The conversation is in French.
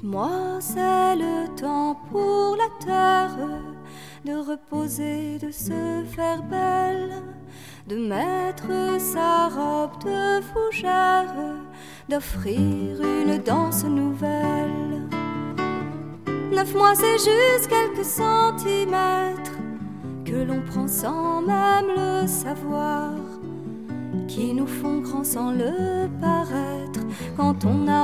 9 mois, c'est le temps pour la terre de reposer, de se faire belle, de mettre sa robe de fougère, d'offrir une danse nouvelle. 9 mois, c'est juste quelques centimètres que l'on prend sans même le savoir, qui nous font grands sans le paraître quand on a